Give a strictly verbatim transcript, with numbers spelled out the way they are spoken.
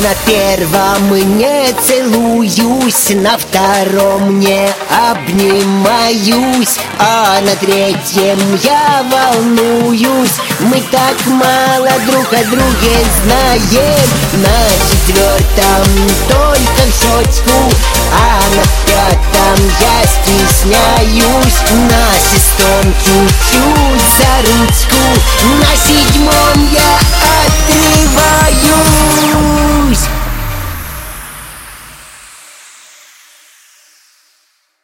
на первом не целуюсь, на втором не обнимаюсь, а на третьем я волнуюсь. Мы так мало друг о друге знаем. На четвертом только в щечку, а на пятом я стесняюсь. На шестом чуть-чуть за ручку,